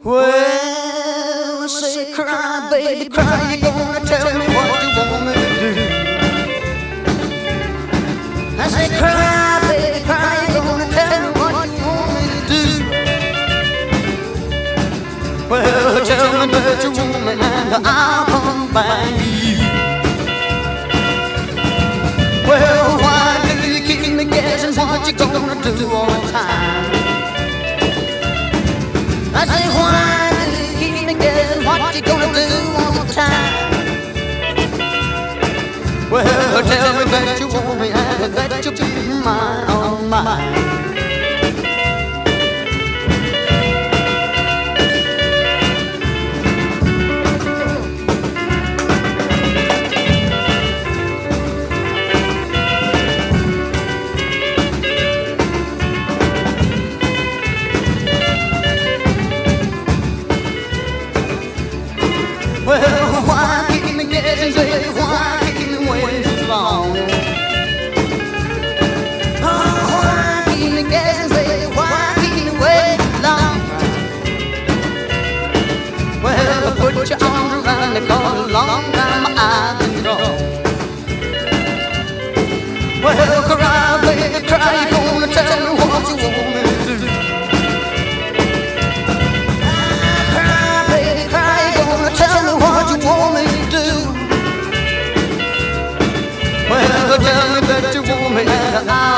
Well, I say cry, baby, cry. You gonna tell me what you want me to do? I say cry, baby, cry. You gonna tell me what you want me to do? Well, tell me that you want me and I'll come find you. Well, why do you keep me guessing what you gonna do all the time? I say why do you keep me guessing what you gonna do all the time? Well, tell me that you want me and that you'll be mine, oh mine. Well, why keep me guessing, baby? Why keep me waiting so long? Oh, why keep me guessing, baby? Why keep me waiting so long? Well, put your arms around me, 'cause a long time I've been gone. Well, cry, baby, cry. You gonna tell me what you want me to do? Tell me what you want me to do. Well, tell me that you want me and